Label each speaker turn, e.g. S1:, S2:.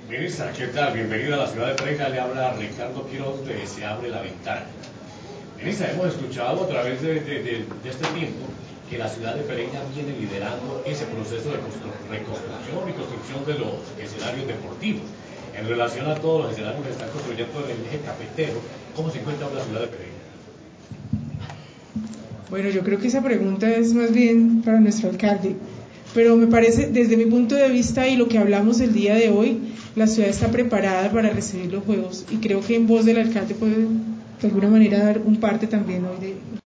S1: Ministra, ¿qué tal? Bienvenida a la ciudad de Pereira. Le habla Ricardo Quiroz de Se Abre la Ventana. Ministra, hemos escuchado a través de este tiempo que la ciudad de Pereira viene liderando ese proceso de reconstrucción y construcción de los escenarios deportivos. En relación a todos los escenarios que están construyendo en el eje cafetero, ¿cómo se encuentra la ciudad de Pereira?
S2: Bueno, yo creo que esa pregunta es más bien para nuestro alcalde, pero me parece, desde mi punto de vista y lo que hablamos el día de hoy, la ciudad está preparada para recibir los Juegos y creo que en voz del alcalde puede de alguna manera dar un parte también hoy de